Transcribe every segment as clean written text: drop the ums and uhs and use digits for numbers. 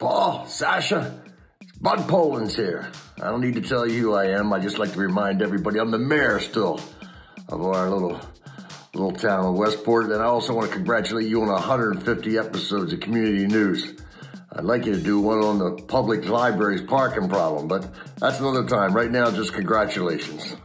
Paul, Sasha, Bud Poland's here. I don't need to tell you who I am. I just like to remind everybody I'm the mayor still of our little town of Westport. And I also want to congratulate you on 150 episodes of Community News. I'd like you to do one on the public library's parking problem, but that's another time. Right now, just congratulations.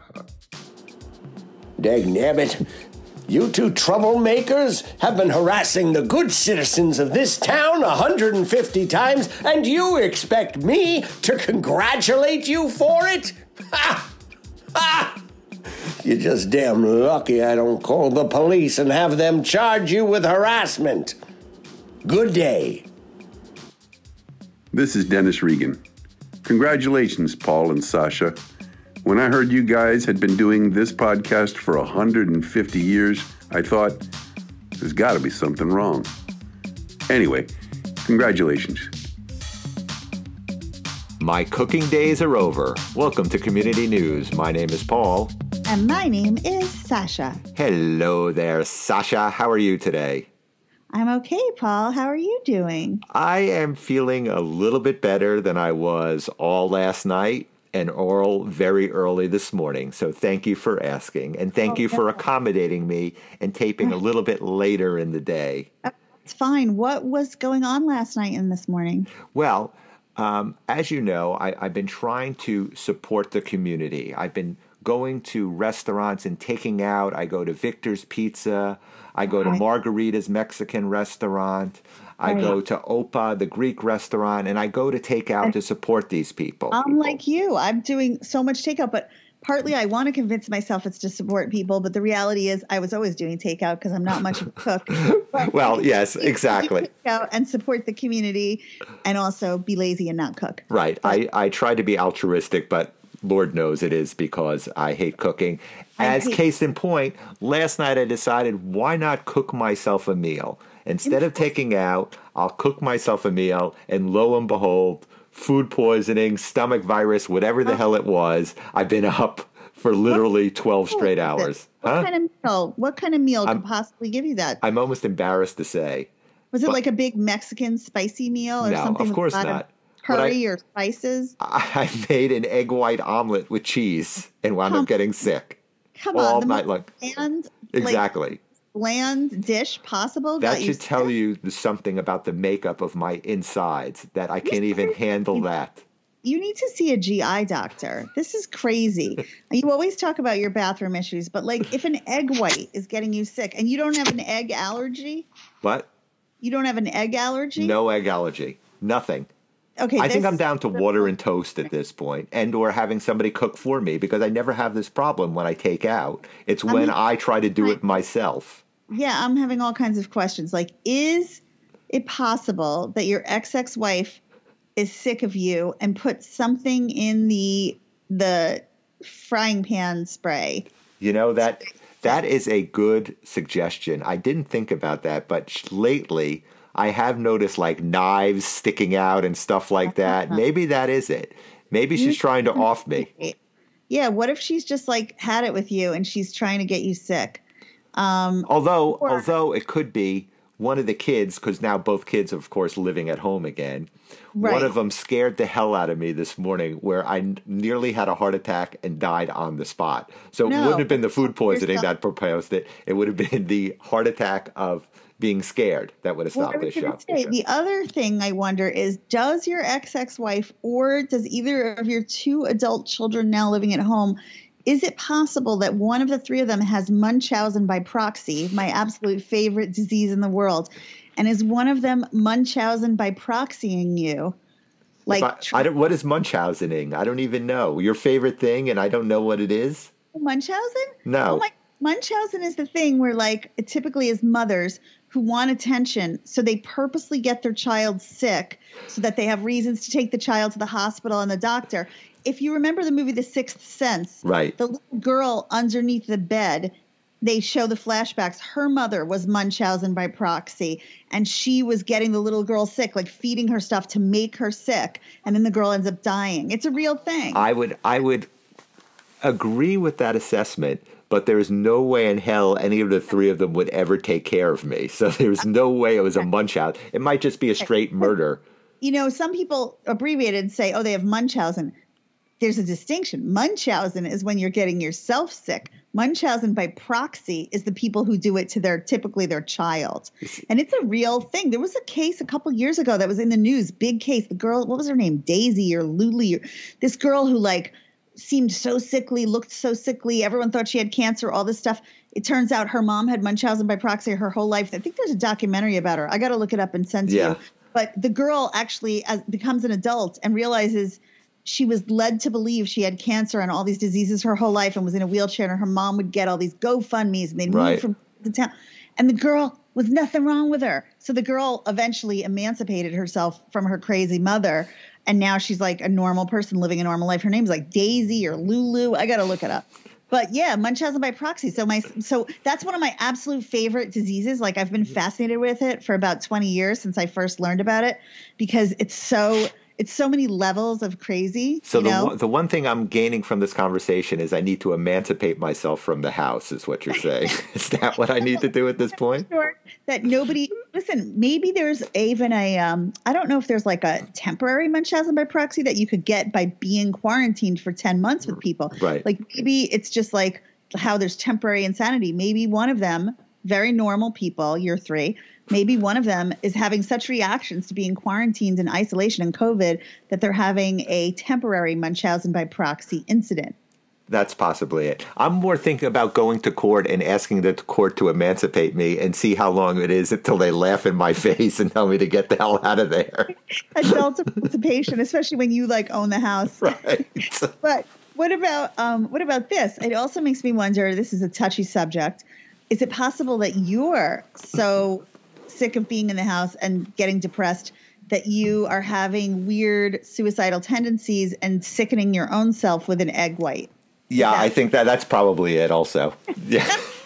Dagnabbit, you two troublemakers have been harassing the good citizens of this town 150 times, and you expect me to congratulate you for it? Ha! Ha! You're just damn lucky I don't call the police and have them charge you with harassment. Good day. This is Dennis Regan. Congratulations, Paul and Sasha. When I heard you guys had been doing this podcast for 150 years, I thought, there's got to be something wrong. Anyway, congratulations. My cooking days are over. Welcome to Community News. My name is Paul. And my name is Sasha. Hello there, Sasha. How are you today? I'm okay, Paul. How are you doing? I am feeling a little bit better than I was all last night and all very early this morning. So thank you for asking. And thank you for accommodating me and taping a little bit later in the day. It's fine. What was going on last night and this morning? Well, as you know, I've been trying to support the community. I've been going to restaurants and taking out. I go to Victor's Pizza. I go to Margarita's Mexican restaurant. I go to Opa, the Greek restaurant, and I go to take out to support these people. I'm like you. I'm doing so much takeout, but partly I want to convince myself it's to support people, but the reality is I was always doing takeout because I'm not much of a cook. Well, yes, exactly. Take out and support the community and also be lazy and not cook. Right. I try to be altruistic, but Lord knows it is because I hate cooking. Case in point, last night I decided why not cook myself a meal? Instead of taking out, I'll cook myself a meal, and lo and behold, food poisoning, stomach virus, whatever the hell it was, I've been up for literally 12 straight hours. What kind of meal could possibly give you that? I'm almost embarrassed to say. Was it like a big Mexican spicy meal or something? No, of course not. Curry or spices? I made an egg white omelet with cheese and wound up getting sick. Come all on, night long. Exactly. Bland dish possible. That should tell you something about the makeup of my insides, that I can't even handle that. You need to see a GI doctor. This is crazy. You always talk about your bathroom issues, but like if an egg white is getting you sick and you don't have an egg allergy. What? You don't have an egg allergy? No egg allergy. Nothing. Okay. I think I'm down to water and toast at this point, and or having somebody cook for me, because I never have this problem when I take out. It's when I try to do it myself. Yeah, I'm having all kinds of questions. Like, is it possible that your ex-wife is sick of you and put something in the frying pan spray? You know, that is a good suggestion. I didn't think about that, but lately I have noticed like knives sticking out and stuff like that. Maybe that is it. Maybe she's trying to off me. Yeah, what if she's just like had it with you and she's trying to get you sick? Although it could be one of the kids, because now both kids, of course, living at home again. Right. One of them scared the hell out of me this morning, where I nearly had a heart attack and died on the spot. So it wouldn't have been the food poisoning that proposed it. It would have been the heart attack of being scared that would have stopped this show. The other thing I wonder is, does your ex-wife or does either of your two adult children now living at home, is it possible that one of the three of them has Munchausen by proxy, my absolute favorite disease in the world, and is one of them Munchausen by proxying you? Like, what is Munchausening? I don't even know. Your favorite thing, and I don't know what it is? Munchausen? No. Munchausen is the thing where, like, it typically is mothers who want attention, so they purposely get their child sick so that they have reasons to take the child to the hospital and the doctor. If you remember the movie The Sixth Sense, right, the little girl underneath the bed, they show the flashbacks. Her mother was Munchausen by proxy, and she was getting the little girl sick, like feeding her stuff to make her sick, and then the girl ends up dying. It's a real thing. I would agree with that assessment, but there's no way in hell any of the three of them would ever take care of me. So there's no way it was a Munchausen. It might just be a straight murder. some people abbreviate it and say, oh, they have Munchausen. There's a distinction. Munchausen is when you're getting yourself sick. Munchausen by proxy is the people who do it to typically their child. And it's a real thing. There was a case a couple years ago that was in the news, big case. The girl, what was her name? Daisy or Luli. This girl who seemed so sickly, looked so sickly. Everyone thought she had cancer, all this stuff. It turns out her mom had Munchausen by proxy her whole life. I think there's a documentary about her. I got to look it up and send to you. But the girl actually becomes an adult and realizes she was led to believe she had cancer and all these diseases her whole life and was in a wheelchair, and her mom would get all these GoFundMes and they'd move from the town. And the girl was nothing wrong with her. So the girl eventually emancipated herself from her crazy mother. And now she's like a normal person living a normal life. Her name's like Daisy or Lulu. I got to look it up. But yeah, Munchausen by proxy. So that's one of my absolute favorite diseases. Like, I've been fascinated with it for about 20 years since I first learned about it, because it's so many levels of crazy. So the one thing I'm gaining from this conversation is I need to emancipate myself from the house, is what you're saying. Is that what I need to do at this point? Sure that nobody – listen, maybe there's even I don't know if there's like a temporary Munchausen by proxy that you could get by being quarantined for 10 months with people. Right. Like, maybe it's just like how there's temporary insanity. Maybe one of them, very normal people, year 3 – maybe one of them is having such reactions to being quarantined in isolation and COVID that they're having a temporary Munchausen by proxy incident. That's possibly it. I'm more thinking about going to court and asking the court to emancipate me and see how long it is until they laugh in my face and tell me to get the hell out of there. Adult emancipation, especially when you own the house. Right. But what about this? It also makes me wonder, this is a touchy subject. Is it possible that you're so sick of being in the house and getting depressed that you are having weird suicidal tendencies and sickening your own self with an egg white? Yeah, I think that's probably it also. Yeah.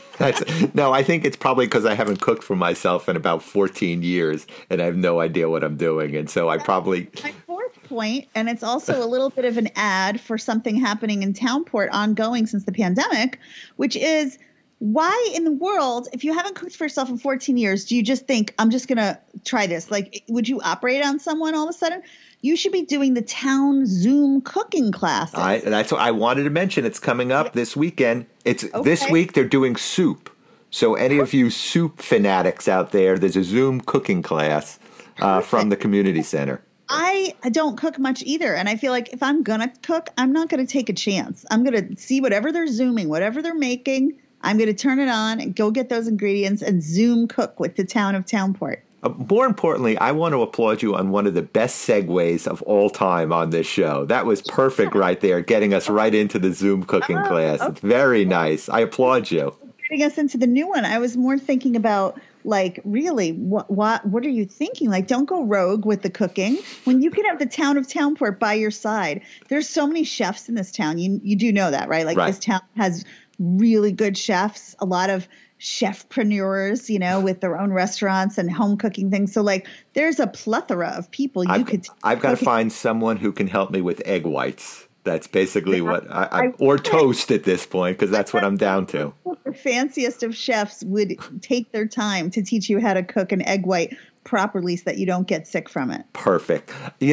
I think it's probably because I haven't cooked for myself in about 14 years and I have no idea what I'm doing. And so I probably... My fourth point, and it's also a little bit of an ad for something happening in Townport ongoing since the pandemic, which is... why in the world, if you haven't cooked for yourself in 14 years, do you just think, I'm just going to try this? Like, would you operate on someone all of a sudden? You should be doing the town Zoom cooking classes. That's what I wanted to mention. It's coming up this weekend. This week they're doing soup. So any of you soup fanatics out there, there's a Zoom cooking class from the community center. I don't cook much either. And I feel like if I'm going to cook, I'm not going to take a chance. I'm going to see whatever they're Zooming, whatever they're making. I'm going to turn it on and go get those ingredients and Zoom cook with the town of Townport. More importantly, I want to applaud you on one of the best segues of all time on this show. That was perfect right there, getting us right into the Zoom cooking class. Okay. It's very nice. I applaud you. Getting us into the new one. I was more thinking about, really, what are you thinking? Don't go rogue with the cooking when you can have the town of Townport by your side. There's so many chefs in this town. You do know that, right? This town has really good chefs, a lot of chefpreneurs, with their own restaurants and home cooking things. So there's a plethora of people I've got to find someone who can help me with egg whites. That's basically what or toast at this point, because that's what I'm down to. The fanciest of chefs would take their time to teach you how to cook an egg white properly so that you don't get sick from it. Perfect.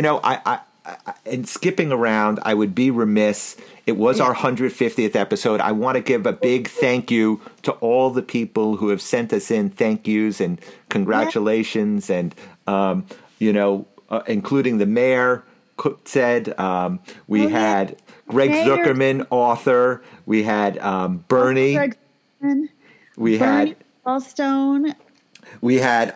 And skipping around, I would be remiss. It was our 150th episode. I want to give a big thank you to all the people who have sent us in thank yous and congratulations, and including the mayor said. We had Greg Zuckerman, author. We had Bernie. We had Wallstone. We had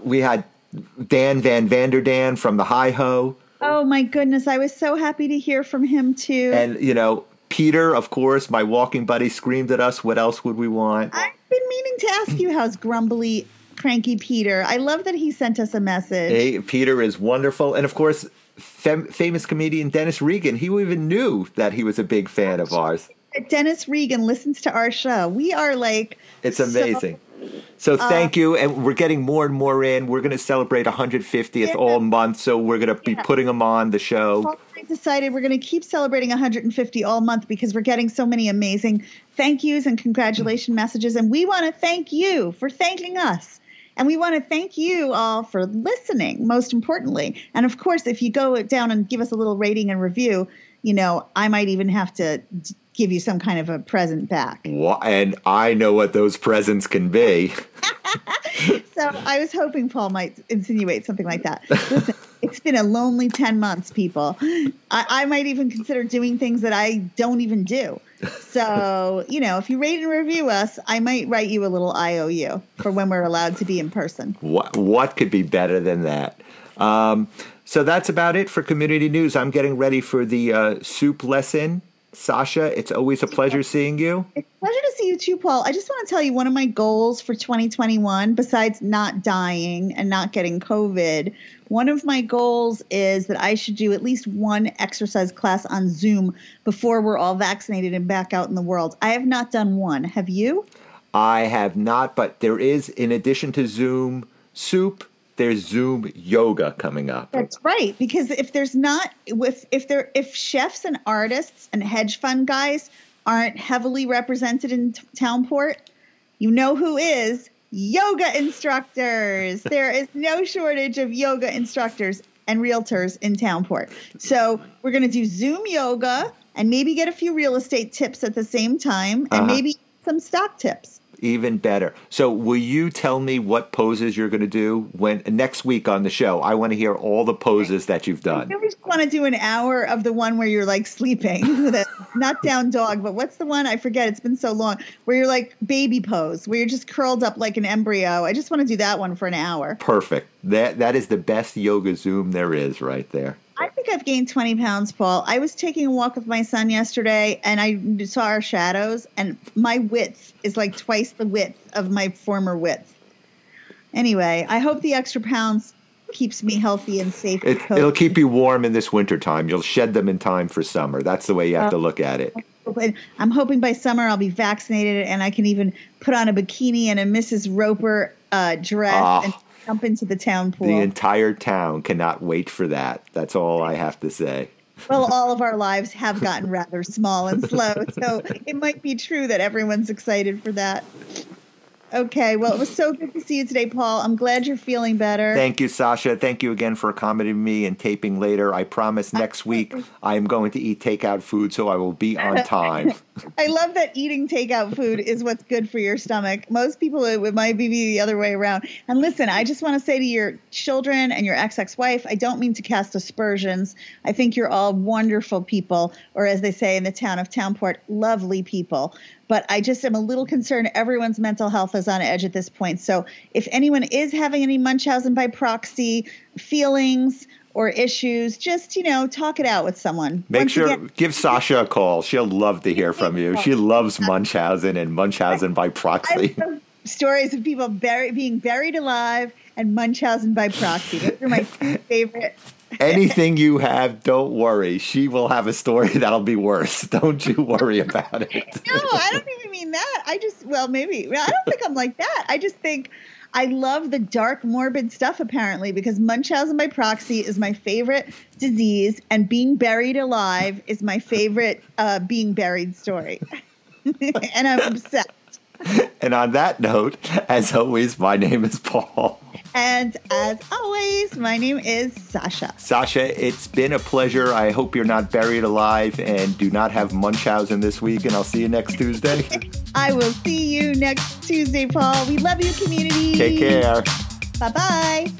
Dan Van Vanderdam from the Hi-Ho. Oh, my goodness. I was so happy to hear from him, too. And, Peter, of course, my walking buddy, screamed at us. What else would we want? I've been meaning to ask you how's grumbly, cranky Peter. I love that he sent us a message. Hey, Peter is wonderful. And, of course, famous comedian Dennis Regan. He even knew that he was a big fan of ours. Dennis Regan listens to our show. We are It's amazing. So thank you, and we're getting more and more in. We're going to celebrate 150th all month, so we're going to be putting them on the show. I decided we're going to keep celebrating 150 all month because we're getting so many amazing thank yous and congratulation messages, and we want to thank you for thanking us. And we want to thank you all for listening, most importantly. And of course, if you go down and give us a little rating and review, I might even have to give you some kind of a present back. And I know what those presents can be. So I was hoping Paul might insinuate something like that. Listen, it's been a lonely 10 months, people. I might even consider doing things that I don't even do. So, if you rate and review us, I might write you a little IOU for when we're allowed to be in person. What could be better than that? So that's about it for community news. I'm getting ready for the soup lesson. Sasha, it's always a pleasure seeing you. It's a pleasure to see you too, Paul. I just want to tell you one of my goals for 2021, besides not dying and not getting COVID, one of my goals is that I should do at least one exercise class on Zoom before we're all vaccinated and back out in the world. I have not done one. Have you? I have not, but there is, in addition to Zoom soup, there's Zoom yoga coming up. That's right, because if chefs and artists and hedge fund guys aren't heavily represented in Townport, you know who is? Yoga instructors. There is no shortage of yoga instructors and realtors in Townport. So we're going to do Zoom yoga and maybe get a few real estate tips at the same time, and maybe some stock tips. Even better. So will you tell me what poses you're going to do next week on the show? I want to hear all the poses that you've done. I just want to do an hour of the one where you're like sleeping, not down dog, but what's the one? I forget. It's been so long, where you're like baby pose, where you're just curled up like an embryo. I just want to do that one for an hour. Perfect. That is the best yoga Zoom there is right there. I think I've gained 20 pounds, Paul. I was taking a walk with my son yesterday, and I saw our shadows, and my width is like twice the width of my former width. Anyway, I hope the extra pounds keeps me healthy and safe. It'll keep you warm in this wintertime. You'll shed them in time for summer. That's the way you have to look at it. I'm hoping by summer I'll be vaccinated, and I can even put on a bikini and a Mrs. Roper dress and jump into the town pool. The entire town cannot wait for that. That's all I have to say. Well, all of our lives have gotten rather small and slow, so it might be true that everyone's excited for that. Okay, well, it was so good to see you today, Paul. I'm glad you're feeling better. Thank you, Sasha. Thank you again for accommodating me and taping later. I promise next week I am going to eat takeout food, so I will be on time. I love that eating takeout food is what's good for your stomach. Most people, it might be the other way around. And listen, I just want to say to your children and your ex-wife, I don't mean to cast aspersions. I think you're all wonderful people, or as they say in the town of Townport, lovely people. But I just am a little concerned everyone's mental health is on edge at this point. So if anyone is having any Munchausen by proxy feelings or issues, just, talk it out with someone. Give Sasha a call. She'll love to hear from you. She loves Munchausen and Munchausen by proxy. I love stories of people being buried alive and Munchausen by proxy. Those are my two favorite. Anything you have, don't worry. She will have a story that'll be worse. Don't you worry about it. No, I don't even mean that. Maybe. I don't think I'm like that. I just think I love the dark, morbid stuff, apparently, because Munchausen by proxy is my favorite disease, and being buried alive is my favorite being buried story. And I'm obsessed. And on that note, as always, my name is Paul. And as always, my name is Sasha. Sasha, it's been a pleasure. I hope you're not buried alive and do not have Munchausen this week, and I'll see you next Tuesday. I will see you next Tuesday, Paul. We love you, community. Take care. Bye-bye.